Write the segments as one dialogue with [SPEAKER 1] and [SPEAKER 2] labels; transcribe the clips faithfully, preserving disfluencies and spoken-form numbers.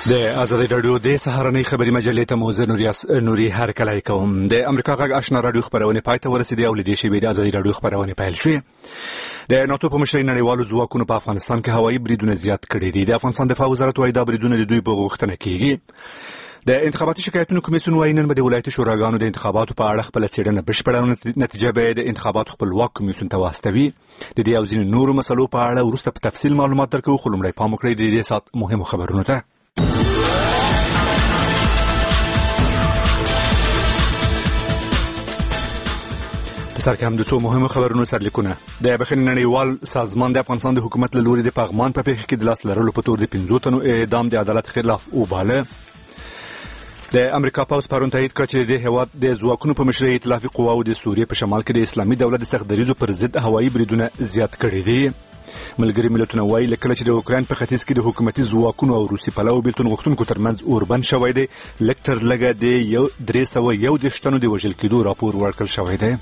[SPEAKER 1] د ازادي رادیو د سهارنۍ خبري مجلې ته موزه نوریاس نوري هر کله کوم د امریکا غږ آشنا رادیو خبرونه پاتې ورسېدې او لدې شی د ازادي رادیو خبرونه پیل شوې. د ناتو په مشرۍ نړیوالو ځواکونو په افغانستان کې هوایي بریدونه زیات کړي دي. د افغانستان دفاع وزارت وايي دا بریدونه د دوی په غوښتنه کېږي. د انتخاباتي شکایتونو کمیسیون وايي نن به د ولایتي شوراګانو د انتخاباتو په اړه خپل څېړنه بشپړه نتیجه به د انتخاباتو خپلواک کمیسیون ته واستوي. د دې او ځینو نورو مسلو په اړه وروسته په تفصیل معلومات درکوو، خو لومړی پام وکړئ د دې ساعت مهمو خبرونو ته. سرکم د څو مهمو خبرونو سرلیکونه. د بخښنې نړیوال سازمان د افغانستان د حکومت له لوري د پغمان په پیښه کې د لاس لرلو په تور د پنځو تنو اعدام د عدالت خلاف وباله. د امریکا پوځ پرون تایید کړ چې د هیواد د ځواکونو په مشرۍ ائتلافي قواو د سوریې په شمال کې د اسلامي دولت د سخت دریزو پر ضد هوایي بریدونه زیات کړي دي. ملګري ملتونه وايي لکه چې د اوکراین په ختیځ کې د حکومتي ځواکونو او روسي پلوو بیلتون غوښتونکو ترمنځ اوربند شوی دی. لږ تر لږه د یو درې سوه یو دېرش تنو د وژل کېدو راپور ورکړل شوی دی.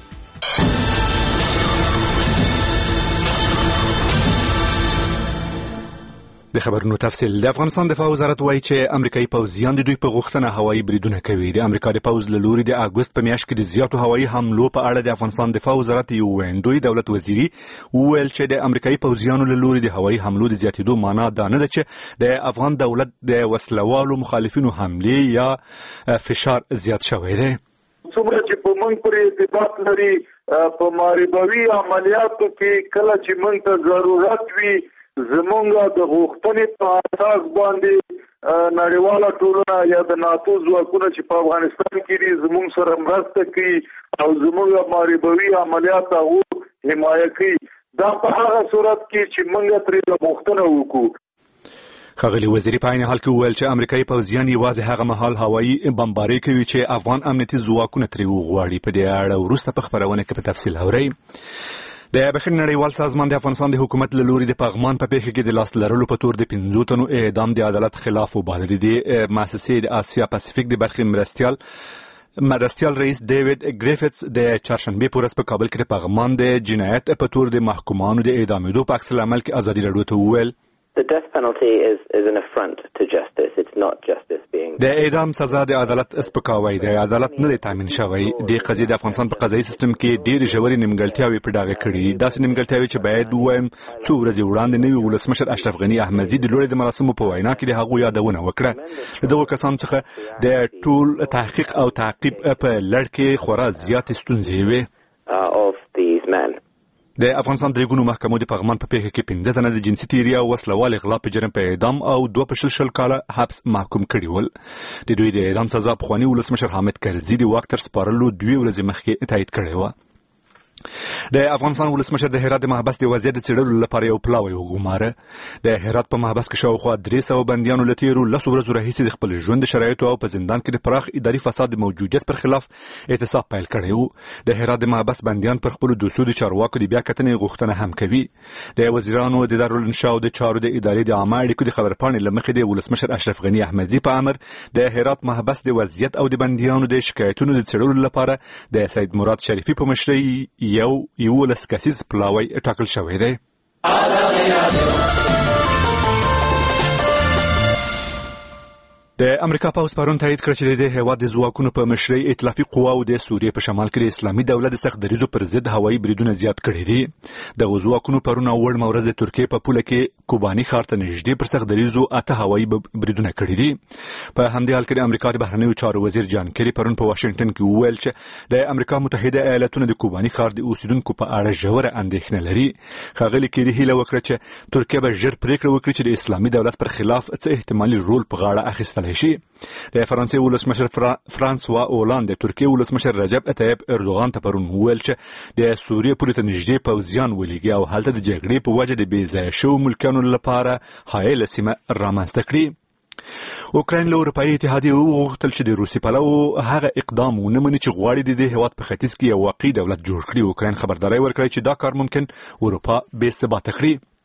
[SPEAKER 1] د خبرونو تفصیل. د افغانستان دفاع وزارت وايي چې امریکایي پوځیان د دوی په غوښتنه هوایي بریدونه کوي. د امریکا د پوځ له لوري د اګوست په میاشت کې د زیاتو هوایي حملو په اړه د افغانستان دفاع وزارت یو ویندوی دولت وزیري وویل چې د امریکایي پوځیانو له لوري د هوایي حملو د زیاتېدو معنا دا نه ده چې د افغان دولت د وسلوالو مخالفینو حملې یا فشار زیات شوی دی.
[SPEAKER 2] څومره چې په موږ پورې ارتباط لري په محاربوي عملیاتو کې کله چې موږ ته ضرورت وي زمونږ د غوښتنې په اساس باندې نړیواله ټولنه یا د ناتو ځواکونه چې په افغانستان کې دي زمونږ سره مرسته کوي او زمونږ محاربوي عملیات هغو حمایه کوي. دا په هغه صورت کې چې موږ ترې غوښتنه وکړو.
[SPEAKER 1] ښاغلي وزیري په عین حال کې وویل چې امریکایي پوځیان یوازې هغه مهال هوایي بمباري کوي چې افغان امنیتي ځواکونه ترې وغواړي. په دې اړه وروسته په خبرونه کې په تفصیل اورئ. د بخښنې نړیوال سازمان د افغانستان د حکومت له لوري د پغمان په پیښه کې د لاس لرلو په تور د پنځو تنو اعدام د عدالت خلاف وباله. د مؤسسې د آسیا پاسفیک د برخې مرستیال مرستیال رئیس ډیوډ ګریفټس د چهارشنبه په ورځ په کابل کې د پغمان د جنایت په تور د محکومانو د اعدامېدو په عکس العمل کې ازادي راډیو ته وویل
[SPEAKER 3] The death penalty is, is an affront to justice. It's not justice being...
[SPEAKER 1] د اعدام سزا د عدالت سپکاوی دی. عدالت نه دی تامین شوی. د قضیې د افغانستان په قضایي سیستم کې ډېرې ژورې نیمګړتیاوې په ډاګه کړي. داسې نیمګړتیاوې چې باید ووایم څو ورځې وړاندې نوي ولسمشر اشرف غني احمدزي د لوړې د مراسمو په وینا کې د هغو یادونه وکړه. له دغو کسانو څخه د ټول تحقیق او تعقیب په لړ کې خورا زیاتې ستونزې وې.
[SPEAKER 3] of these men
[SPEAKER 1] د افغانستان درېګونو محکمو د پغمان په پیښه کې پنځه تنه د جنسي تیري او وسلوال اغلا په جرم په اعدام او دوه په شل شل کاله حبس محکوم کړي ول. د دوی د اعدام سزا پخواني ولسمشر حامد کرزي د واک تر سپارلو دوه ورځې مخکې تایید کړې وه. د افغانستان ولسمشر د هرات د محبس د وضعیت څېړلو لپاره یو پلاوی وګماره. د هرات په محبس کې شاوخوا درې سوه بندیانو له تېرو لسو ورځو راهیسې د خپل ژوند د شرایطو او په زندان کې د پراخ اداري فساد د موجودیت پر خلاف اعتصاب پیل کړی و. د هرات د محبس بندیان پر خپلو دوسیو د چارواکو د بیا کتنې غوښتنه هم کوي. د وزیرانو د دارالانشا او د چارو د ادارې د عامه اړیکو د خبرپاڼې له مخې د ولسمشر اشرف غني احمدزي په امر د هرات محبس د وضعیت او د بندیانو د شکایتونو د څېړلو لپاره د سید مراد شریفي په مشرۍ یو یولس کسیز پلاوی ټاکل شوی دی. د امریکا پوځ پرون تایید کړ چې د هیواد د ځواکونو په مشرۍ ائتلافي قواو د سوریې په شمال کې د اسلامي دولت د سخت دریزو پر ضد هوایي بریدونه زیات کړي دي. دغه ځواکونو پرون او وړمه ورځ د ترکیې په پوله کې کوباني ښار ته نږدې پر سخت دریزو اته هوایي بریدونه کړي دي. په همدې حال کې د امریکا د بهرنیو چارو وزیر جان کری پرون په واشنګټن کې وویل چې د امریکا متحده ایالاتونو د کوباني ښار د اوسیدونکو په اړه ژوره اندېښنه لري. ښاغلي کری هیله وکړه چې ترکیه به ژر پریکړه وکړي چې د اسلامي دولت پر خلاف څه احتمالي رول په غاړه اخیستل شي. د فرانسې ولسمشر فرا... فرانسوا اولان د ترکیې ولسمشر رجب طیب اردوغان ته پرون وویل چې د سوریې پورې ته نږدې پوځیان ولېږي او هلته د جګړې په وجه د بې ځایه شوو ملکیانو لپاره حایله سیمه رامنځته کړي. اوکراین له اروپایي اتحادیې وغوښتل چې د روسي پلوو هغه اقدام ونه مني چې غواړي د دې هېواد په ختیځ کې یو واقعي دولت جوړ کړي. اوکراین خبرداری ورکړی چې دا کار ممکن اروپا بې ثباته کړي.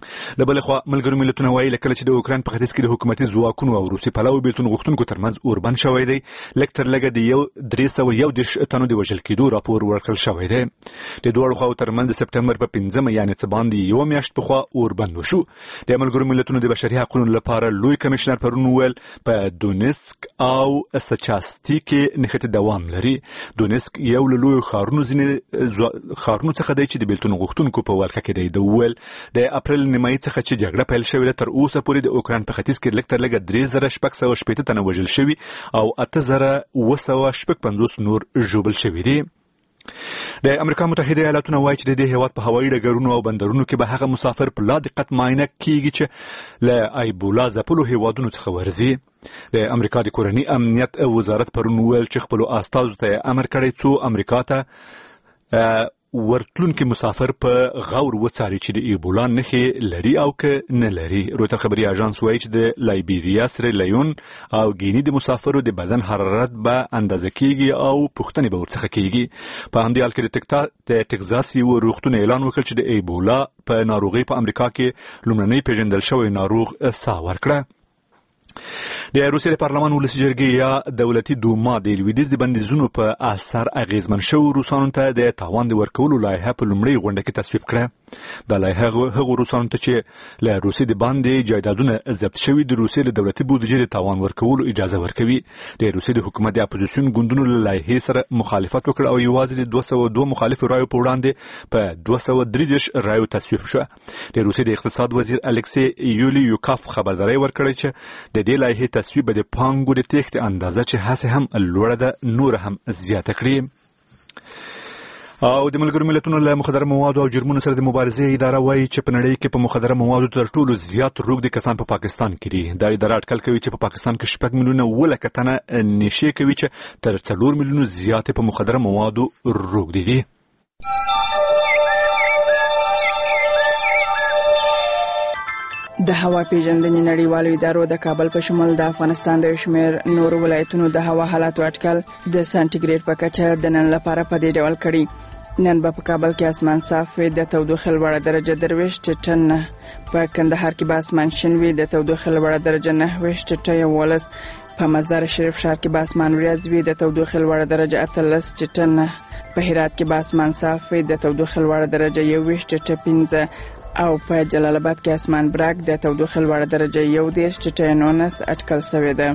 [SPEAKER 1] د بل خوا ملګرو ملتونو وایي لکه چې د اوکران په ختیځ کې د حکومتي ځواکونو او روسي پلوي بیلتون غوښتونکو ترمنځ اوربند شوی دی لکه تر لږه د یو درې سوه یو دېرش تنو د وژل کېدو راپور ورکړل شوی دی د دواړو خواو ترمنځ د سپتمبر په پنځمه یعنې څه باندې یوه میاشت پخوا اوربند وشو د ملګرو ملتونو د بشري حقوقو لپاره لوی کمشنر پرون وویل په دونسک او سچاستی کې نښتې دوام لري دونسک یو له لویو ښارونو ځینې ښارونو څخه دی چې د بیلتون غوښتونکو په ولکه کې دی د وویل د اپریل نیمایي څخه چې جګړه پیل شوې ده تر اوسه پورې د اوکران په ختیځ کې لږ تر لږه درې زره شپږ سوه شپېته تنه وژل شوي او اته زره اوه سوه شپږ پنځوس نور ژوبل شوي دي د امریکا متحده ایالاتونه وایي چې د دې هیواد په هوایي ډګرونو او بندرونو کې به هغه مسافر په لا دقت معاینه کیږي چې له ایبولا ځپلو هیوادونو څخه ورځي د امریکا د کورني امنیت وزارت پرون ویل چې خپل استازو ته امر کړی څو امریکا ته ورتلونکي مسافر په غور وڅاري چې د ایبولا نښې لري او که نه لري رویتر خبري اژانس وایي چې د لایبیریا سریلیون او ګینی د مسافرو د بدن حرارت به اندازه کیږي او پوښتنې به ورڅخه کیږي په همدې حال کې د ټکزاس یو روغتون اعلان وکړ چې د ایبولا په ناروغي په امریکا کې لومړنی پیژندل شوی ناروغ سا ورکړه د روسیې د پارلمان ولسي جرګې یا دولتي دوما د لویدیځ د بندیزونو په اثر اغیزمن شوو روسانو ته د تاوان د ورکولو لایحه په لومړۍ غونډه کې تصویب کړه دا لایحه هغو روسانو ته چې له روسیې د باندې جایدادونه ضبط شوي د روسیې له دولتي بودیجې د تاوان ورکولو اجازه ورکوي د روسیې د حکومت د اپوزیسیون ګوندونو له لایحې سره مخالفت وکړ او یوازې د دوه سوه دوه مخالفو رایو په وړاندې په دوه سوه درې دېرش رایو تصویب شوه د روسیې د اقتصاد وزیر الکسی یولیوکاف خبرداری ورکړی چې د دې لایحې تصویب به د پانګو د تېښتې اندازه چې هسې هم لوړه ده نور هم زیاته کړي او د ملګرو ملتونو له مخدره موادو او جرمونو سره د مبارزې اداره وایي چې په نړۍ کې په مخدره موادو تر ټولو زیات روږدي کسان په پاکستان کې دي دا اداره اټکل کوي چې په پاکستان کې شپږ میلیونه اووه لکه تنه نشې کوي چې تر څلور میلیونو زیاتې په مخدره موادو روږدي دي
[SPEAKER 4] د هوا پیژندنې نړیوالو ادارو د کابل په شمول د افغانستان د شمیر نور ولایتونو د هوا حالاتو اټکل د سانټیګریډ په کچه د نن لپاره په دې ډول کړي نن به په کابل کې اسمان صاف وي د تودوخې لوړه درجه درویشت ټن په کندهار کې به اسمان شین وي د تودوخې لوړه درجه نه ویشت ټن یولس په مزار شریف ښار کې به اسمان وریځ وي د تودوخې لوړه درجه اتلس ټن په هرات کې به اسمان صاف وي د تودوخې لوړه درجه یوویشت ټن پنځه او په جلال آباد کې اسمان براق د تودوخې لوړه درجه یو دېرش ټن نولس اټکل شوې ده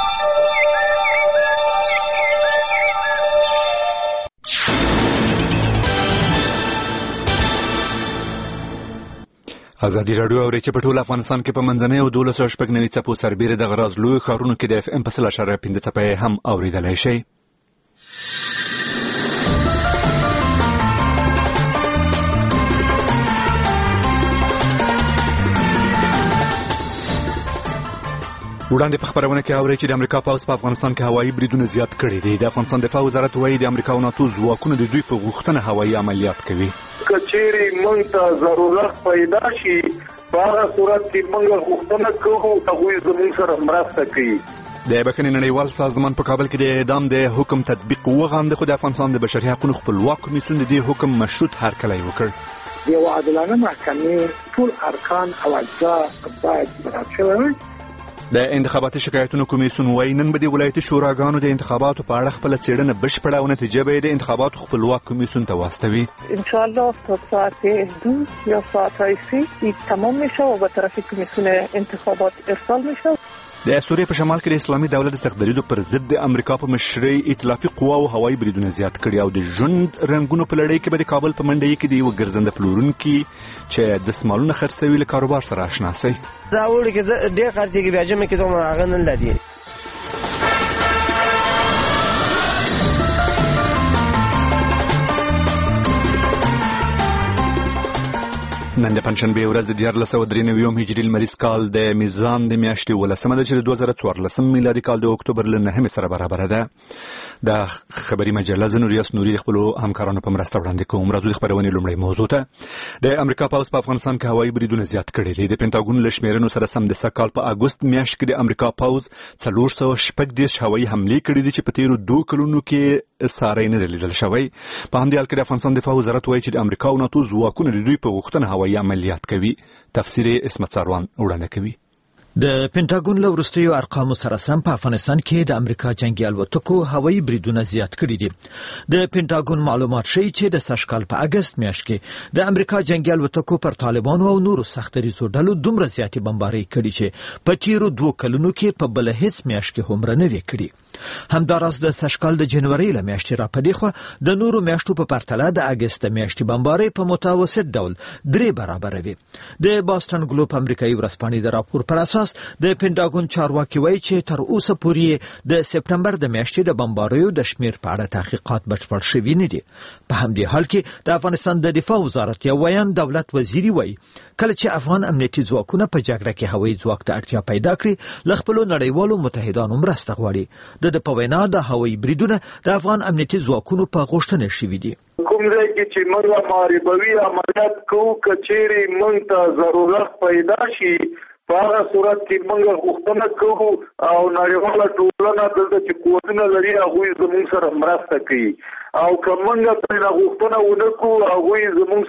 [SPEAKER 1] ازادي راډیو او ریچ په ټول افغانستان کې په منځنۍ او دولس شپږ نوي څپو سربېره د غراز لوی ښارونو کې د اف ام په سل اشاریه پنځه څپې هم اوریدلای شي وړاندې په خبرونه کې اوري چې د امریکا پوځ په افغانستان کې هوایي بریدونه زیات کړي دي د افغانستان دفاع وزارت وایي د امریکا او ناتو ځواکونه د دوی په غوښتنه هوایي عملیات کوي
[SPEAKER 2] کچېری مونږ ته ضرورت پیدا شي په هغه صورت کې مونږ غوښتنه کوو هغوی زموږ سره مرسته کوي
[SPEAKER 1] د بخښنې نړیوال سازمان په کابل کې د اعدام د حکم تطبیق وغانده خو د افغانستان د بشري حقوقو خپلواک کمیسیون د دې حکم مشروط هرکلی وکړ
[SPEAKER 5] د عادلانه محکمې ټول ارکان او اجزا باید مراعات شوي
[SPEAKER 1] د انتخاباتي شکایتونو کمیسیون وایي نن به د ولایتي شوراګانو د انتخاباتو په اړه خپله څېړنه بشپړه او نتیجه به یې د انتخاباتو خپلواک کمیسیون ته واستوي
[SPEAKER 6] انشاءالله تا ساعت دو یا ساعتهای سه تمام میشه و به طرف کمیسیون انتخابات ارسال میشه
[SPEAKER 1] د سوریې په شمال کې د اسلامي دولت د سختدریزو پر ضد د امریکا په مشرۍ ائتلافي قواو هوایي بریدونه زیات کړي او د ژوند رنګونو په لړۍ کې به د کابل په منډۍ کې د یو ګرځنده پلورونکي چې د سمالونه خرڅوي له کاروبار سره آشنا شي
[SPEAKER 7] دا وړي کې ډېر خرڅېږي بیا جمع کې دومره هغه نه لري
[SPEAKER 1] نن د پنځشنبې ورځ د دیارلس سوه درې نوي هجري لمریز کال د میزان د میاشتې ولسمه ده چې د دوه زره څوارلسم میلادي کال د اکتوبر له نهمې سره برابره ده د خبري مجله زه نوریاس نوري د خپلو همکارانو په مرسته وړاندې کوم راځو د خبرونې لومړۍ موضوع ته د امریکا پوځ په افغانستان کې هوایي بریدونه زیات کړي دي د پینټاګون له شمیرنو سره سم د سږ کال په اګوست میاشت کې د امریکا پوځ څلور سوه شپږ دېرش هوایي حملې کړي دي چې په تیرو دوه کلونو کې ساری نه لیدل شوی په همدې حال کې د افغانستان دفاع وزارت وایي چې د امریکا او ناتو ځواکونه د دوی په غوښتنه هوایي عملیات کوي. تفسیر اسمت ساروان وړاندې کوي.
[SPEAKER 8] د پینټاګون له وروستیو ارقامو سره سم په افغانستان کې د امریکا جنگي الوتکو هوایي بریدونه زیات کړي دي. د پینټاګون معلومات ښیي چې د سږ کال په اگست میاشت کې د امریکا جنگي الوتکو پر طالبانو او نورو سختدریځو ډلو دومره زیاتې بمبارۍ کړي چې په تیرو دوه کلونو کې په بل هیڅ میاشت کې هم نه وي کړي. همداراز د سږ کال د جنوري له میاشتې را پدې خو د نورو میاشتو په پرتله د اگست میاشتې بمبارۍ په متوسط ډول درې برابر وي. د باستن ګلوب امریکایي ورځپاڼې د راپور پر اساس د پینټاګون چارواکي وایي چې تر اوسه پورې د سپټمبر د میاشتې د بمباریو د شمیر په اړه تحقیقات بشپړ شوي نه دي. په همدې حال کې د افغانستان د دفاع وزارت یو ویان دولت وزیري وایي کله چې افغان امنیتي ځواکونه په جګړه کې هوایي ځواک ته اړتیا پیدا کړي له خپلو نړیوالو متحدانو مرسته غواړي. د د په وینا د هوایي بریدونه د افغان امنیتي ځواکونو په غوښتنه شوي دي.
[SPEAKER 2] کوم ځای کې چې موږ محاربوي عملیات کوو کچېرې موږ ته ضرورت پیدا شي په هغه صورت کې موږ غوښتنه کوو او نړیواله ټولنه دلته چې قوتونه لري هغوی زموږ سره مرسته کوي او که موږ پرې غوښتنه ونه کړو هغوی زموږ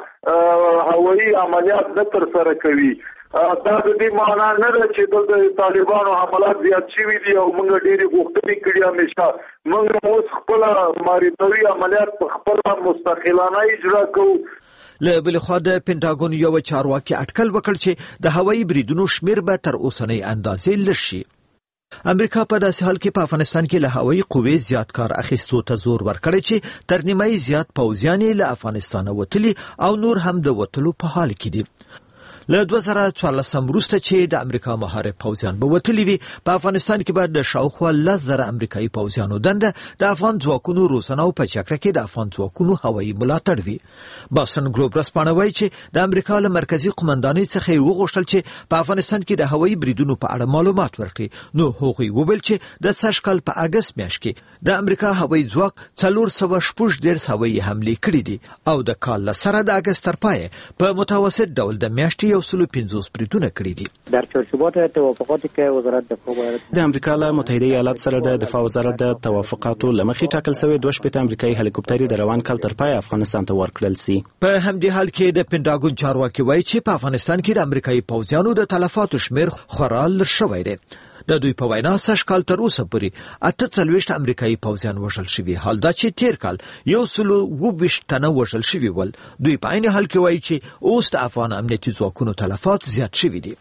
[SPEAKER 2] سره هوایي عملیات نه ترسره کوي. دا د دې معنا نه ده چې دلته طالبانو حملات زیات شوي دي او موږ ډېرې غوښتنې کړي. همیشه موږ اوس خپله محاربوي عملیات په خپله مستقلانه اجرا کوو.
[SPEAKER 8] له بل خوا د پینټاګون یو چارواکي اټکل وکړ چې د هوایي بریدونو شمیر به تر اوسنۍ اندازې لږ شي. امریکا په داسې حال کې په افغانستان کې له هوایي قوې زیات کار اخیستو ته زور ورکړی چې تر نیمایي زیات پوځیان له افغانستانه وتلي او نور هم د وتلو په حال کې دي. له دوه زره څوارلسم وروسته چې د امریکا محارب پوځیان به وتلي وي په افغانستان کې به د شاوخوا لس زره امریکایي پوځیانو دنده د افغان ځواکونو روزنه او په جګړه کې د افغان ځواکونو هوایي ملاتړ وي. باستن ګلوب ورځپاڼه وایي چې د امریکا له مرکزي قومندانۍ څخه یې وغوښتل چې په افغانستان کې د هوایي بریدونو په اړه معلومات ورکړي. نو هغوی وویل چې د سږ کال په اگست میاشت کې د امریکا هوایي ځواک څلور سوه شپږ دېرش هوایي حملې کړي دي او د کال له سره د اگست تر پایه په متوسط ډول د میاشتې یو سلو پنځوس بریدونه کړي دي.
[SPEAKER 9] در چارچوبات توافقاتی که وزارت دفاع
[SPEAKER 10] د امریکا له متحده ایالات سره د دفاع وزارت د توافقاتو لمخې ټاکل شوی دوه شپېته امریکایي هلیکوپټرې د روان کال تر پای افغانستان ته ورکړل سي.
[SPEAKER 8] په همدې حال کې د پینټاګون چارواکي وایي چې په افغانستان کې د امریکایي پوځیانو د تلفاتو شمیر خورا لږ شوی دی. د دوی په وینا سږ کال تر اوسه پورې اته څلوېښت امریکایي پوځیان وژل شوي، حال دا چې تیر کال یو سلو اووه ویشت تنه وژل شوي ول. دوی په عین حال کې وایي چې اوس د افغان امنیتي ځواکونو تلفات زیات شوي دي.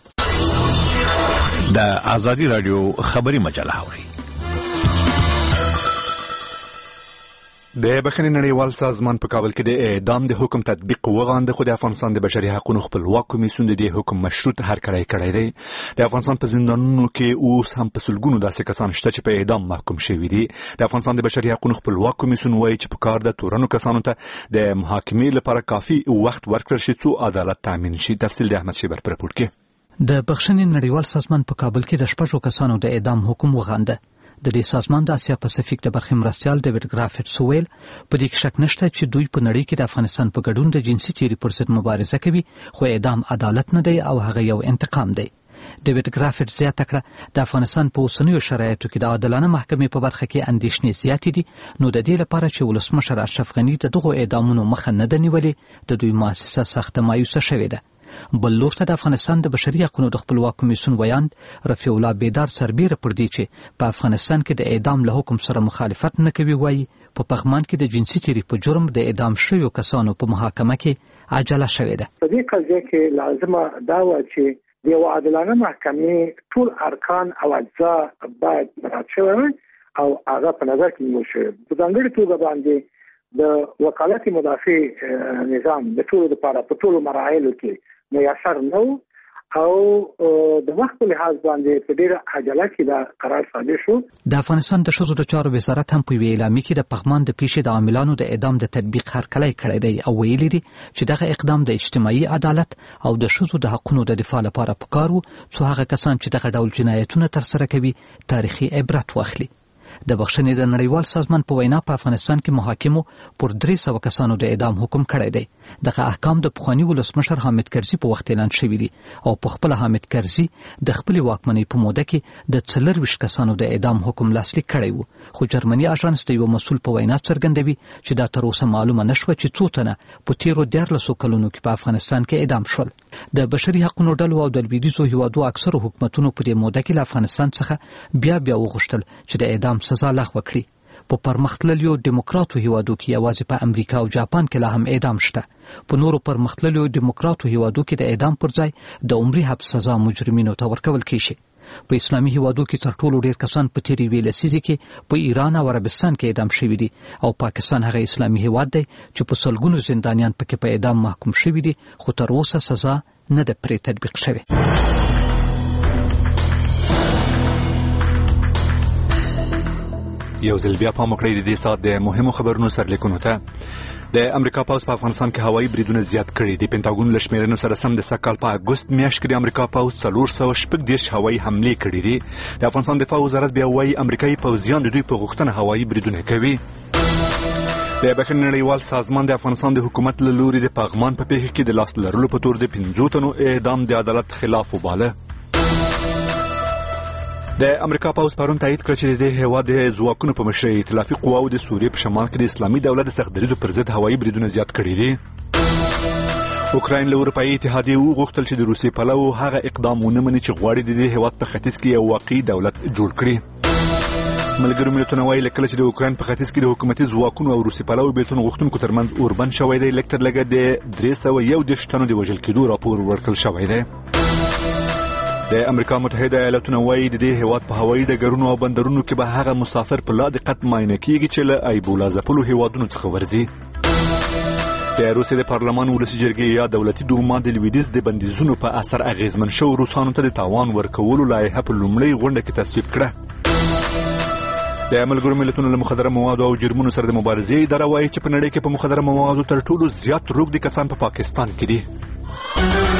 [SPEAKER 11] د آزادي رادیو خبري مجله اوري.
[SPEAKER 1] د بخښنې نړیوال سازمان په کابل کې د اعدام د حکم تطبیق وغانده، خو د افغانستان د بشري حقوقو خپلواک کمیسیون د دې حکم مشروط هرکلی کړی دی. د افغانستان په زندانونو کې اوس هم په سلګونو داسې کسان شته چې په اعدام محکوم شوي دي. د افغانستان د بشري حقوقو خپلواک کمیسیون وایي چې په کار د تورنو کسانو ته د محاکمې لپاره کافي وخت ورکړل شي څو عدالت تامین شي. تفصیل د احمد شیبر پر راپور کې.
[SPEAKER 12] د بخښنې نړیوال سازمان په کابل کې د شپږو کسانو د اعدام حکم وغانده. د دې سازمان د اسیا پاسفیک د برخې مرستیال ډیوډ ګرافټس ویل په دې کې شک نشته چې دوی په نړۍ کې د افغانستان په ګډون د جنسي تیری پر ضد مبارزه کوي، خو اعدام عدالت نه دی او هغه یو انتقام دی. ډیوډ ګرافټس زیاته کړه د افغانستان په اوسنیو شرایطو کې د عادلانه محکمې په برخه کې اندېښنې زیاتې دي، نو د دې لپاره چې ولسمشر اشرف غني د دغو اعدامونو مخه نه ده نیولې، د دوی مؤسسه سخته مایوسه شوې ده. بل لور ته د افغانستان د بشري حقوقو د خپلواک کمیسیون ویاند رفیع الله بیدار سربیره پر دی چې په افغانستان کې د اعدام له حکم سره مخالفت نه کوي. وایي په پغمان کې د جنسي تیری په جرم د اعدام شویو کسانو په محاکمه کې عجله شوې ده.
[SPEAKER 5] په دې قضیه کې لازمه دا و چې د یو عادلانه محکمې ټول ارکان او اجزا باید مراعات شوي او هغه په نظر کې نیول شوي. په ځانګړې توګه باندې د وکالت مدافع نظام د ټولو لپاره په ټولو مراحلو کې میسر نو او د وخت په لحاظ باندې په ډیره عجله کې دا قرار صادر شو.
[SPEAKER 12] د افغانستان د ښځو د چارو وزارت هم په یوې اعلامیه کې د پغمان د پیښې د عاملانو د اعدام د تطبیق هرکلی کړی دی او ویلي دي چې دغه اقدام د اجتماعي عدالت او د ښځو د حقوقو د دفاع لپاره پکار و څو هغه کسان چې دغه ډول جنایتونه ترسره کوي تاریخي عبرت واخلي. د بخښنې د نړیوال سازمان په وینا په افغانستان کې محاکمو پر درې سوه کسانو د اعدام حکم کړی دی. دغه احکام د پخواني ولسمشر حامد کرزي په وخت اعلان شوي دي او په خپل حامد کرزي د خپل واکمنۍ په موده کې د څلرویشت کسانو د اعدام حکم لاسلیک کړی وو، خو جرمني اژانس د یو مسؤل په وینا څرګندوي چې دا تر اوسه معلومه نشوه چې څو تنه په تیرو دیارلسو کلونو کې په افغانستان کې اعدام شول. د بشري حقوقو ډلو او د لویدیځو هیوادو اکثرو حکومتونو په دې موده کې له افغانستان څخه بیا بیا وغوښتل چې د اعدام سزا لغوه کړي. په پرمختللو دیموکراتو هیوادو کې یوازې په امریکا او جاپان کې لا هم اعدام شته. په نورو پرمختللو دیموکراتو هیوادو کې د اعدام پر ځای د عمري حبس سزا مجرمینو ته ورکول کیږي. په اسلامي هیوادو کې تر ټولو ډیر کسان په تیرې ویلې لسیزه کې په ایران او عربستان کې اعدام شوي دي او پاکستان هغه اسلامي هیواد دی چې په سلګونو زندانیان پکې په اعدام محکوم شوي دي، خو تر اوسه سزا نه ده پرې تطبیق شوې.
[SPEAKER 1] یو ځل بیا پام وکړئ د دې ساعت د مهمو خبرونو سرلیکونو ته. د امریکا پوځ په افغانستان کې هوایي بریدونه زیات کړي دي. پینټاګون له شمیرنو سره سم د سږ کال په اګوست میاشت کې د امریکا پوځ څلور سوه شپږ دېرش هوایي حملې کړي دي. د افغانستان دفاع وزارت بیا وایي امریکایي پوځیان د دوی په غوښتنه هوایي بریدونه کوي. د بشري نړیوال سازمان د افغانستان د حکومت له لوري د پغمان په پیښه کې د لاس لرلو په تور د پنځو تنو اعدام د عدالت خلاف وباله. د امریکا پوځ پرون تایید کړ چې د هیواد د ځواکونو په مشرۍ ائتلافي قواو د سوریې په شمال کې د اسلامي دولت د سخت دریځو پر ضد هوایي بریدونه زیات کړي دي. اوکراین له اروپایي اتحادیې وغوښتل چې د روسیې پلو هغه اقدام ونه مني چې غواړي د دې هیواد په ختیځ کې یو واقعي دولت جوړ کړي. ملګرو ملتونو وایي لکه چې د اوکراین په ختیځ کې د حکومتي ځواکونو او روسي پلو بیلتون غوښتونکو ترمنځ اوربند شوی دی، لږ تر لږه د درې سوه یو دېرش تنو د وژل کېدو راپور ورکړل شوی دی. د امریکا متحده ایالاتو وایي د دې هیواد په هوایي ډګرونو او بندرونو کې به هغه مسافر په لا دقت معاینه کیږي چې له ایبولا ځپلو هیوادونو څخه ورځي. د روسیې د پارلمان ولسي جرګې یا دولتي دوما د لویدیځ د بندیزونو په اثر اغیزمن شوو روسانو ته د تاوان ورکولو لایحه په لومړۍ غونډه کې تصویب کړه. د ملګرو ملتونو له مخدره موادو او جرمونو سره د مبارزې اداره وایي چې په نړۍ کې په مخدره موادو تر ټولو زیات روږدي کسان په پاکستان کې دي.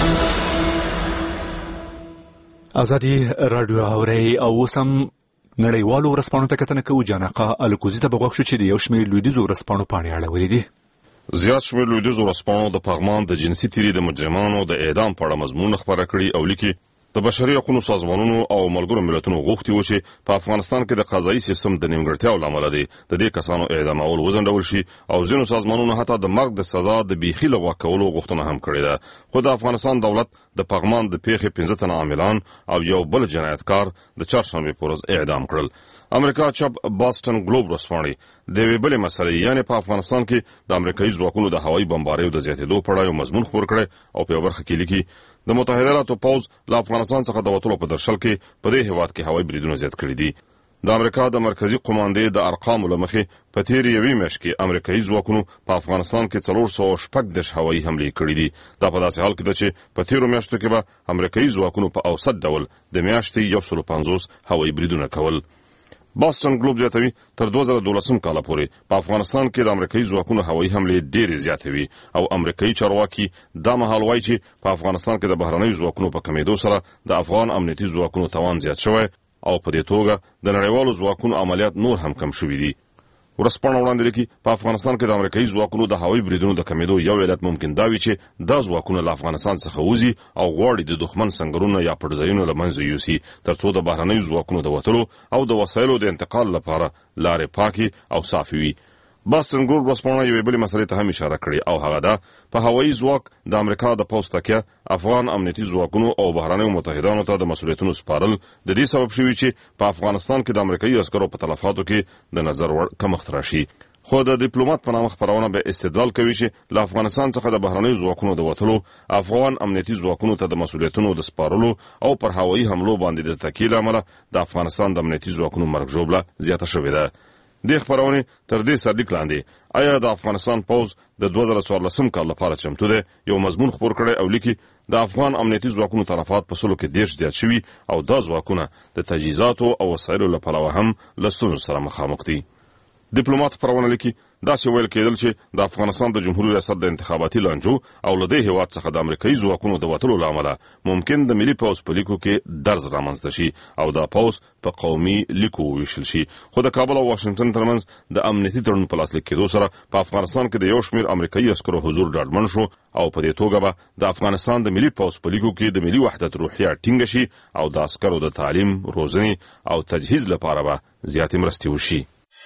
[SPEAKER 1] ازادي رادیو اوري او وسم نړیوالو ورسپانو ته کتنه کوي. جانقه الکوزي ته بغوښ چې د یو شمېر لویدیځو ورسپانو پاڼې اړولې دي.
[SPEAKER 13] زیات شمېر لویدیځو ورسپانو د پغمان د جنسي تیري د مجرمانو د اعدام په اړه مضمون خبره کړي او لیکي د بشري حقوقو سازمانونو او ملګرو ملتونو غوښتي و چې په افغانستان کې د قضایي سیستم د نیمګړتیاو لامل دي د دې کسانو اعدامول وزندول شي او ځینو سازمانونو حتی د مرګ د سزا د بیخي لغوه کولو غوښتنه هم کړې ده. خو د افغانستان دولت د پغمان د پیښې پنځه تنه عاملان او یو بل جنایتکار د چهارشنبې په ورځ اعدام کړل. امریکا چپ باستن ګلوب ورسپانې د یوې بلې مسلې یعنې په افغانستان کې د امریکایي ځواکونو د هوایي بمباریو د زیاتېدو په اړه یو مضمون خپور کړی او په یو برخه کې لیکي د متحده ایالاتو پوځ له افغانستان څخه د وتلو په درشل کې په دې هیواد کې هوایي بریدونه زیات کړي دي. د امریکا د مرکزی قوماندې د ارقامو له مخې په تیرې یوې میاشت کې امریکایي ځواکونو په افغانستان کې څلور سوه شپږ دېرش هوایي حملې کړي دي. دا په داسې حال کې ده چې په تیرو میاشتو کې به امریکایي ځواکونو په اوسط ډول د میاشتې یو سل پنځوس هوایي بریدونه کول. باستن ګلوب زیاتوي تر دوه زره دولسم کال پورې په افغانستان کې د امریکایي ځواکونو هوایي حملې ډېرې زیاتې وي او امریکایي چارواکي دا مهال وایي چې په افغانستان کې د بهرنیو ځواکونو په کمیدو سره د افغان امنیتي ځواکونو توان زیات شوی او په دې توګه د نړیوالو ځواکونو عملیات نور هم کم شوي دي. ورسپانه وړاندې لیکي په افغانستان کې د امریکایي ځواکونو د هوایي بریدونو د کمیدو یو علت ممکن دا وي چې دا ځواکونه له افغانستان څخه وځي او غواړي د دښمن سنګرونه یا پټځایونه له منځه یوسي ترڅو د بهرنیو ځواکونو د وتلو او د وسایلو د انتقال لپاره لارې پاکي او صافي وي. باستن ګلوب ورسپانه یوې بلې مسلې ته هم اشاره کړې او هغه ده په هوایي ځواک د امریکا د پوځ تکیه افغان امنیتي ځواکونو او بهرنیو متحدانو ته د مسؤلیتونو سپارل د دې سبب شوي چې په افغانستان کې د امریکایي عسکرو په تلفاتو کې د نظر وړ کمښت راشي. خو د ډیپلوماټ په نامه خبرونه به استدلال کوي چې له افغانستان څخه د بهرنیو ځواکونو د وتلو افغان امنیتي ځواکونو ته د مسؤلیتونو د سپارلو او پر هوایي حملو باندې د تکیې له امله د افغانستان د امنیتي ځواکونو مرګ ژوبله زیاته شوې ده. دې خبرونه تر دې سرلیک لاندې آیا د افغانستان پوځ د دوه زره څوارلسم کال لپاره چمتو دی یو مضمون خپور کړی او لیکي د افغان امنیتي ځواکونو تلفات په سلو کې دېرش زیات شوي او دا ځواکونه د تجهیزاتو او وسایلو له پلوه هم له ستونزو سره مخامخ دي. ډیپلوماټ پرونه لیکي دا چې ویل کېدل چې د افغانستان د جمهوریت ریاست د انتخاباتي لانجو او لدې هیواد څخه د امریکایي ځواکونو د وټلو لامل ممکن د ملي پوز په لیکو کې درز رامنځته شي او د پوز په قومي لیکو ویشل شي. خو د کابل او واشنگټن ترمنځ د امنیتي تړون په لاسلیک کېدو سره په افغانستان کې د یو شمېر امریکایي عسکرو حضور ډاډمن شو او په دې توګه به د افغانستان د ملي پوز په لیکو کې د ملي وحدت روحیه ټینګه شي او د عسکرو د تعلیم، روزنې او تجهیز لپاره به زیاتې مرستې وشي.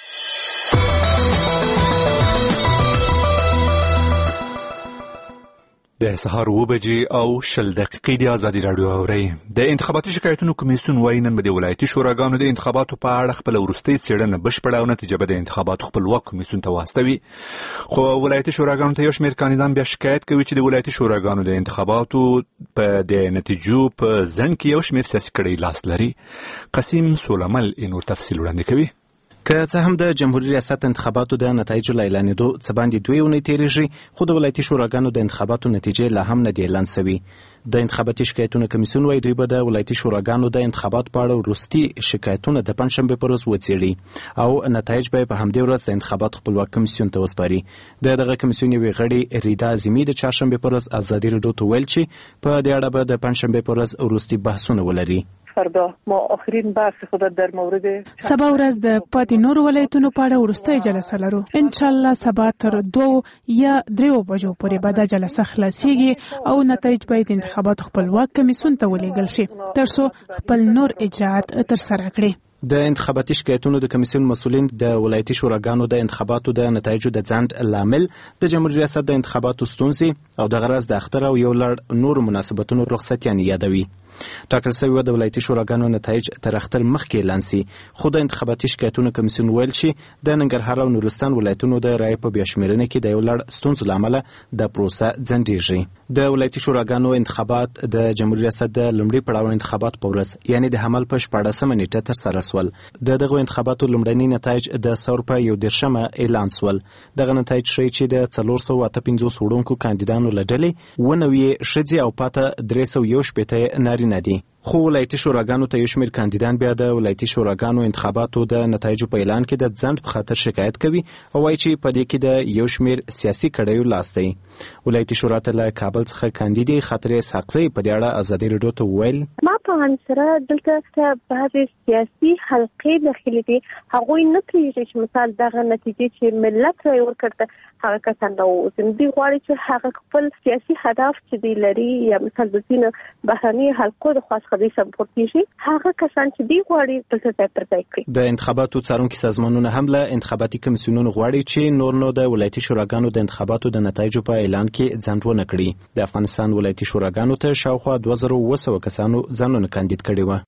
[SPEAKER 1] د سهار اوه بجې او شل دقیقې د ازادي راډیو اورئ. د انتخاباتي شکایتونو کمیسیون وايي نن به د ولایتي شوراګانو د انتخاباتو په اړه خپل وروستۍ څېړنه بشپړه او نتیجه به د انتخاباتو خپلواک کمیسیون ته واستوي. خو ولایتي شوراګانو ته یو شمېر کاندیدان بیا شکایت کوي چې د ولایتي شوراګانو د انتخاباتو په د نتیجو په ځنډ کې یو شمېر سیاسي کړۍ لاس لري. قسیم سولمل یې نور تفصیل وړاندې کوي.
[SPEAKER 10] که څه هم د جمهوریت ریاست انتخاباتو د نتایجو له اعلانېدو څه باندې دوی اونۍ تېرېږي، خو د ولایتي شوراګانو د انتخاباتو نتیجې لا هم نه دي اعلان شوي. د انتخاباتي شکایتونو کمیسیون وايي دوی به د ولایتي شوراګانو د انتخاباتو په اړه وروستي شکایتونه د پنجشنبې پر ورځ وڅېړي او نتایج به په همدې ورځ د انتخاباتو خپلواک کمیسیون ته وسپاري. د دغه کمیسیون یوې غړي ریدا اعظمي د چهارشنبې پر ورځ ازادي راډیو ته ویل چې په دې اړه به د پنجشنبې پر ورځ وروستي بحثونه ولري.
[SPEAKER 6] فردا ما آخرین بحث خود در مورد
[SPEAKER 14] سبا ورځ د پاتې نورو ولایتونو په اړه وروستۍ جلسه لرو. ان شاء الله سبا تر دوه یا درې بجو پورې به دا جلسه خلاصيږي او نتایج به د انتخاباتو خپلواک کمیسیون ته ولېږل شي ترڅو خپل نور اجراءات ترسره کړي.
[SPEAKER 10] د انتخاباتي شکایتونو د کمیسیون مسؤلین د ولایتي شوراګانو د انتخاباتو د نتایجو د ځنډ لامل د جمهوریت ریاست د انتخاباتو ستونزې او د غرض د اختر او یو لړ نور مناسبتونو رخصتیان یادوي. ټاکل شوی و د ولایتي شوراګانو نتایج تر اختر مخکې اعلان شي، خو د انتخاباتي شکایتونو کمیسیون ویل چې د ننګرهار او نورستان ولایتونو د رایې په بیاشمېرنې کې د یو لړ ستونزو له امله د پروسه ځنډېږي. د ولایتي شوراګانو انتخابات د جمهوریت ریاست د لومړي پړاو انتخابات په ورځ یعنې د حمل په شپاړسمه نیټه ترسره شول. د دغو انتخاباتو لومړني نتایج د ثور په یو دېرشمه اعلان شول. دغه نتایج ښیي چې د څلور سوه اته پنځوس وړونکو کاندیدانو له ډلې اووه نوي یې ښځې او پاته درې سوه یو شپېته یې نارینه دي. خو ولایتي شوراګانو ته یو شمېر کاندیدان بیا د ولایتي شوراګانو انتخاباتو د نتایجو په اعلان کې د ځنډ په خاطر شکایت کوي او وایي چې په دې کې د یو شمېر سیاسي کړیو لاس دی. ولایتي شورا ته له کابل څخه کاندیدې خاطرې اسحاقزۍ په دې اړه ازادي راډیو ته وویل
[SPEAKER 15] ما په سره دلته بعضې سیاسي حلقې داخلي دي، هغوی نه پرېږدي چې مثال دغه نتیجې چې ملت رایې ورکړه هغه کسان راووځي. دوی غواړي چې هغه خپل سیاسي هدف چې دی لري یا مثال د ځینو بهرني حلقو د خوا څخه دوی سپورټ کېږي، هغه کسان چې دوی غواړي دلته ځای پر ځای کړي.
[SPEAKER 10] د انتخاباتو څارونکي سازمانونه هم له انتخاباتي کمیسیونونو غواړي چې نور نو د ولایتي شوراګانو د انتخاباتو د نتایجو په اعلان کې ځنډ ونه کړي. د افغانستان ولایتي شوراګانو ته شاوخوا دوه زره اووه سوه کسانو ځانونه کاندید کړي وه.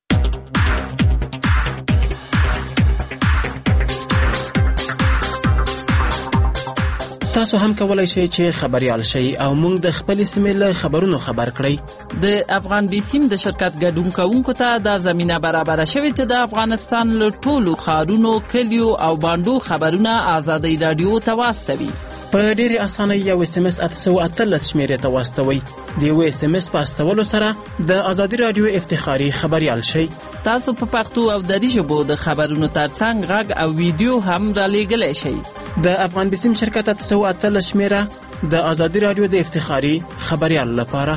[SPEAKER 16] تاسو هم کولای شئ چې خبريال شئ او موږ د خپل سیمې له خبرونو خبر کړئ.
[SPEAKER 17] د افغان بیسیم د شرکت ګډون کوونکو ته د زمينه برابر شوی چې د افغانستان له ټولو ښارونو، کلیو او باندو خبرونه آزادي رادیو ته واستوي.
[SPEAKER 16] په ډېرې اسانۍ یو اس ام اس اته سوه اتلس شمېرې ته واستوئ. د یو اس ام اس په استولو سره د ازادي رادیو افتخاري خبريال شئ.
[SPEAKER 17] تاسو په پښتو او دری ژبو د خبرونو ترڅنګ غږ او ویډیو هم را لېږلی شئ.
[SPEAKER 16] د افغان بیسیم شرکت اته سوه اتلس شمېره د ازادي رادیو د افتخاري خبريال لپاره.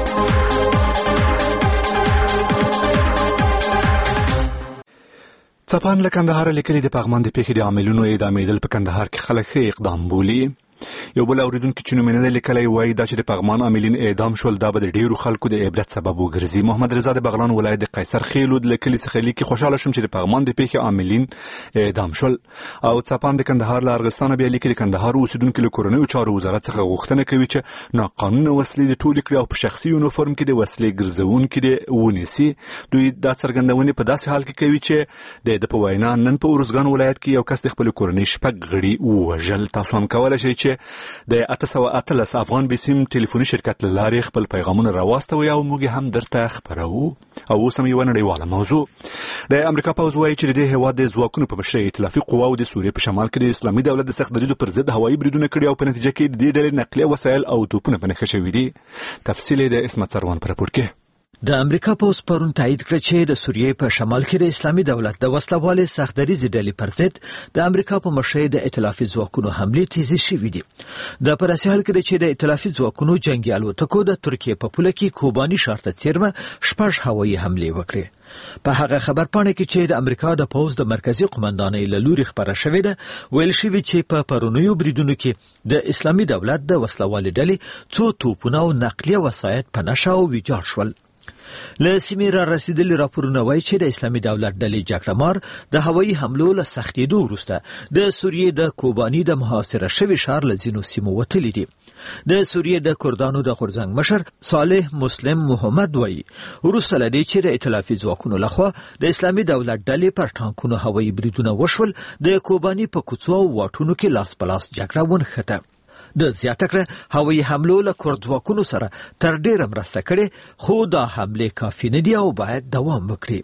[SPEAKER 1] څپان له کندهار لیکلي د پغمان د پیښې د عاملونو اعدامېدل په کندهار کې خلک ښه اقدام بولي. یو بل اوریدونکي چې نوم یې نه دی لیکلی وایي دا چې د پغمان عاملین اعدام شول دا به د ډېرو خلکو د عبرت سبب وګرځي. محمد رضا د بغلان ولایت د قیصر خیلو د لیکلي څخه لیکي خوشحاله شوم چې د پغمان د پیښې عاملین اعدام شول. او څپان د کندهار له ارغستانه بیا لیکي د کندهار اوسیدونکي له کورنیو چارو وزارت څخه غوښتنه کوي چې ناقانونه وسلې د ټولې کړي او په شخصي یونیفورم کې د وسلې ګرځونکي د ونیسي. دوی دا څرګندونې په داسې حال کې کوي چې د د په وینا نن په ارزګان ولایت کې یو کس د خپل کورنۍ شپږ غړي ووژل. تاسو هم کولی شئ چې د اته سوه اتلس افغان بیسیم ټلیفوني شرکت له لارې خپل پیغامونه راواستوي او موږ هم درته خپروو. او اوس هم یوه نړیواله موضوع. د امریکا پوځ وایي چې د دې هېواد د ځواکونو په مشرۍ ائتلافي قواو د سوریې په شمال کې د اسلامي دولت د سخت دریځو پر ضد هوایي بریدونه کړي او په نتیجه کې د دې ډلې نقلیه وسایل او توپونه په نښه شوي دي. تفصیل یې د اسمت سروان په راپور کې.
[SPEAKER 8] د امریکا پوز پرون تایید کړ چې د سوریې په شمال کې د اسلامي دولت د وسلوالې سختدریزې ډلې پر ضد د امریکا په مشرۍ د ائتلافي ځواکونو حملې تیزې شوې دي. د پراسي حال کې چې د ائتلافي ځواکونو جنگي الوتکو د ترکیې په پوله کې کوباني ښار ته څیرمه شپږ هوایي حملې وکړې. په هغه خبرپاڼه کې چې د امریکا د پوز د مرکزی قومندانۍ له لوري خبره شوې ده ویل شوی چې په پرونیو بریدونو کې د اسلامي دولت د وسلوالې ډلې څو توپونه او نقلیه وسایط په نشه او ویجاړ شول. له سیمې را رسیدلي راپورونه وایي چې د اسلامي دولت ډلې جګړه مار د هوایي حملو له سختېدو وروسته د سوریې د کوباني د محاصره شوي ښار له ځینو سیمو وتلي دي. د سوریې د کردانو د غورځنګ مشر صالح مسلم محمد وایي وروسته له دې چې د ائتلافي ځواکونو لخوا د اسلامي دولت ډلې پر ټانکونو هوایي بریدونه وشول د کوباني په کوڅو او واټونو کې لاس په لاس جګړه ونښته. د زیاته کړه هوایي حملو له کورد ځواکونو سره تر ډیره مرسته کړې خو دا حملې کافي نه دي او باید دوام وکړي.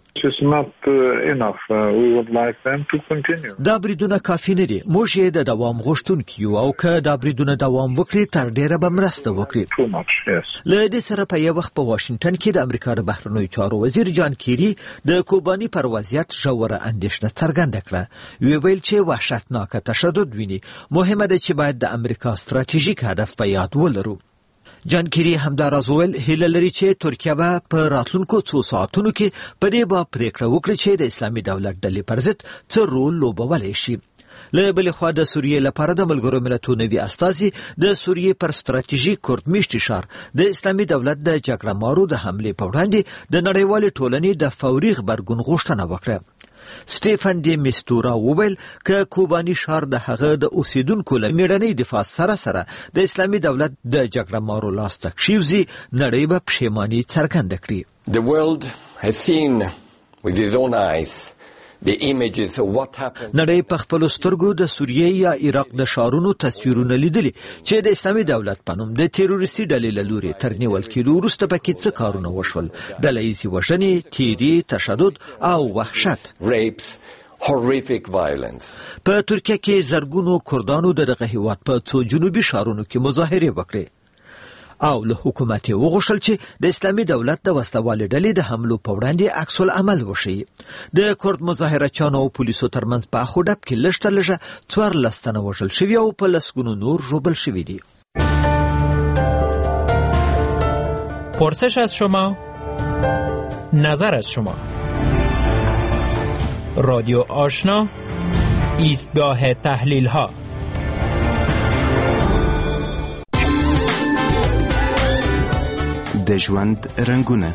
[SPEAKER 8] دا بریدونه کافي نه دي. موږ یې د دوام غوښتونکي یو او که دا بریدونه دوام وکړي تر ډیره به مرسته وکړي. له دې سره په یو وخت په واشنګټن کې د امریکا د بهرنیو چارو وزیر جان کیری د کوباني پر وضعیت ژوره اندېښنه څرګنده کړه. ویل چې وحشتناکه تشدد ویني مهمه ده چې باید د امریکا ستراتیژیک هدف په یاد ولرو. جان کیری همداراز وویل هیله لري چې ترکیه به په راتلونکو څو ساعتونو کې په دې به پریکړه وکړي چې د اسلامي دولت ډلې پر ضد څه رول لوبولی شي. له بلې خوا د سوریې لپاره د ملګرو ملتونو نوي استازي د سوریې پر ستراتیژیک کورد ښار د اسلامي دولت د جګړه مارو د حملې په وړاندې د نړیوالې ټولنې د فوري غبرګون غوښتنه وکړه. سټیفن دی میستورا وویل که کوباني ښار د هغه د اوسیدونکو له میړنۍ دفاع سره سره د اسلامي دولت د جګړه مارو لاس ته کښیوځي نړۍ به پښیماني څرګنده کړي.
[SPEAKER 18] The world has seen with its own eyes the images of what happened.
[SPEAKER 8] نړۍ په خپل سترګو د سوریې یا عراق د ښارونو تصویرونه لیدلي چې د اسلامي دولت په نوم د تیروریستي ډلې له لوري تر نیول کېدو وروسته پکې څه کارونه وشول. ډله ییزې وژنې، تیري، تشدد او وحشت.
[SPEAKER 18] Rapes, horrific violence.
[SPEAKER 8] په ترکیه کې زرګونو کردانو د دغه هیواد په څو جنوبي ښارونو کې مظاهرې وکړې او له حکومت یې وغوښتل چې د اسلامي دولت د وسلوالې ډلې د حملو په وړاندې عکس العمل وښیي. د کرد مظاهرچیانو او پولیسو ترمنځ په اخو ډب کې لږ تر لږه څوارلس تنه وژل شوي او په لسګونو نور ژوبل شوي دي.
[SPEAKER 19] پرسش از شما، نظر از شما. رادیو آشنا، ایستگاه تحلیل ها.
[SPEAKER 20] د ژوند رنگونه.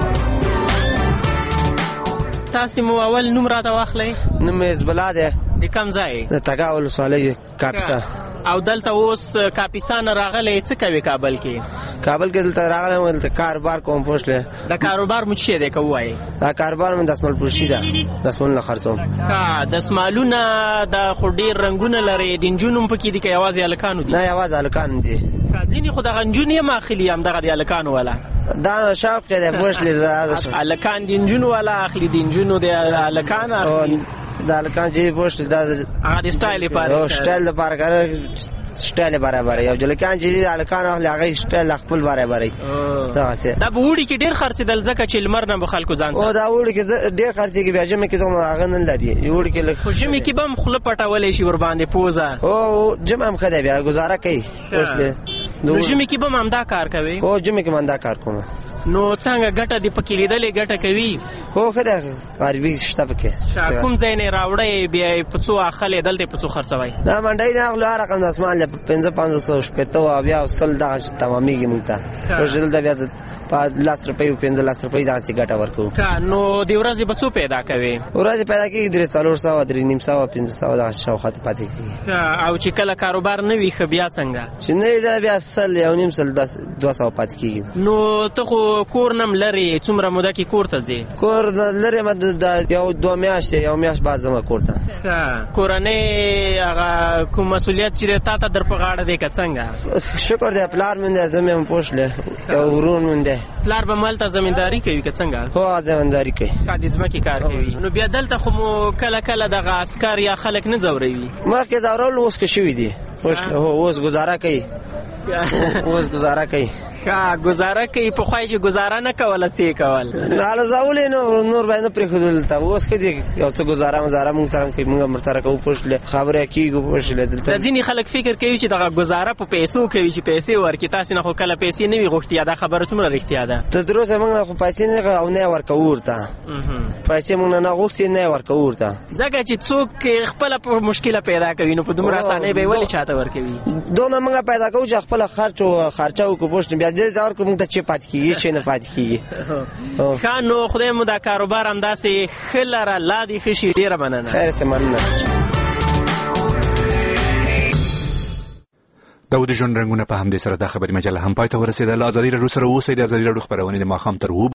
[SPEAKER 16] تاسو مو اول نوم راته واخلئ.
[SPEAKER 7] نوم یې زبلا ده.
[SPEAKER 16] د کوم ځای؟
[SPEAKER 7] د تګاو ولسوالۍ کاپیسا.
[SPEAKER 16] او دلته اوس کاپیسا نه راغلی څه کوي کابل کې؟
[SPEAKER 7] کابل کې دلته راغلم دلته کاروبار کوم پوښتله.
[SPEAKER 16] د کاروبار مو څه دی کوی؟
[SPEAKER 7] دا کاروبار مې دسمال پوښی ده. دسمال نه خرڅوم.
[SPEAKER 16] ها دسمالونه د خډیر رنگونه لري د انجونم پکې دي که یوازې الکانو دي؟
[SPEAKER 7] نه یوازې الکان دي.
[SPEAKER 16] ځینې خو دغه نجونې هم اخلي همدغه د الکانو والا.
[SPEAKER 7] دا شوق دی پوښتلې
[SPEAKER 16] الکان د نجونو والا اخلي د نجونو د الکان اخلي.
[SPEAKER 7] د الکان چې پوښتل دا
[SPEAKER 16] هغه د سټایل لپاره.
[SPEAKER 7] او سټایل لپاره کار سټایل برابر یو جلکان چې د الکان اخلي هغه سټایل خپل برابر دی. دا څه
[SPEAKER 16] دا بوړي کې ډیر خرڅ دل ځکه چې لمر نه بخلکو ځان سره.
[SPEAKER 7] او دا وړي کې ډیر خرڅ کې بیا جمع کې دوه هغه نه لري. یو وړي کې
[SPEAKER 16] خو جمع کې بم خله پټولې شي ور باندې پوزا.
[SPEAKER 7] او جمع هم خدای بیا گزاره کوي.
[SPEAKER 16] نو جمع کې بم هم دا کار کوي.
[SPEAKER 7] او جمع کې من دا کار کوم.
[SPEAKER 16] نو څنګه ګټه دی پکې لیدلې ګټه کوي؟
[SPEAKER 7] هو خدای غریبي شته پکې.
[SPEAKER 16] کوم ځای نه راوړې بیا په څو اخلې دلته په څو خرڅوي؟
[SPEAKER 7] دا منډای نه غلو رقم د اسمان له پنځه پنځه شپږ او بیا وصل دا تمامېږي مونږ ته. ورجل دا بیا په لاس روپیو پنځه لاس روپۍ دا چې ګټه ورکو.
[SPEAKER 16] نو د ورځې په څو پیدا کوي؟
[SPEAKER 7] ورځې پیدا کېږي درې څلور سوه درې نیم سوه پنځه سوه دغه شاوخوا ته پاتې کېږي.
[SPEAKER 16] او چې کله کاروبار نه وي ښه بیا څنګه؟
[SPEAKER 7] چې نه وي دا بیا سل یو نیم سل دوه سوه پاتې کېږي.
[SPEAKER 16] نو ته خو کور نه م لرې څومره موده کې کور ته ځې؟
[SPEAKER 7] کور لرې م د یو دوه میاشتې یو میاشت بعد ځم کور ته.
[SPEAKER 16] کورنۍ هغه کوم مسؤلیت چې دی تا ته در په غاړه دی که څنګه؟
[SPEAKER 7] شکر دی پلار مې دی زه مې هم پوښتلی یو ورور مې دی.
[SPEAKER 16] پلار به مالته زمینداری کوي که څنګه؟
[SPEAKER 7] هو زمینداری کوي.
[SPEAKER 16] د ځمکې کار کوي. نو بیا دلته خو مو کله کله دغه عسکر یا خلک نه ځوروي؟
[SPEAKER 7] مخکې ځورول اوس که شوي دي. هو اوس ګزاره کوي. اوس ګزاره کوي.
[SPEAKER 16] ښه گزاره کوي په خوای چې گزاره نه کوله څه کول
[SPEAKER 7] نه زاولې نو نور باندې پرې خدل ته اوس کې یو څه گزاره مزاره مونږ سره کوي مونږ مرتره کوو پښله خبره کیږي پښله دلته
[SPEAKER 16] ځینې خلک فکر کوي چې دغه گزاره په پیسو کوي چې پیسې ورکړي تاسو نه خو کله پیسې نه وي غوښتي دا خبره څومره رښتیا ده
[SPEAKER 7] ته دروسه مونږ خو پیسې نه او نه ورکو ورته پیسې مونږ نه غوښتي نه ورکو ورته
[SPEAKER 16] ځکه چې څوک خپل په مشکله پیدا کوي نو په دومره اسانه به ولې چاته ورکوي
[SPEAKER 7] دونه مونږ پیدا کوو چې خپل خرچ او خرچه او کوښښ بیا دې دا ورکو مونږ ته چې پات کیږي چې نه پات کیږي
[SPEAKER 16] خانو خدای مو دا کاروبار هم داسې خلره لادي خشي ډیره مننه
[SPEAKER 7] خیر سمنه
[SPEAKER 1] دا د ژوند رنګونه په همدې سره د خبري مجله هم پای ته ورسېده. له ازادي راډیو سره اوسئ. د ازادي راډیو خبرونه د ماښام تر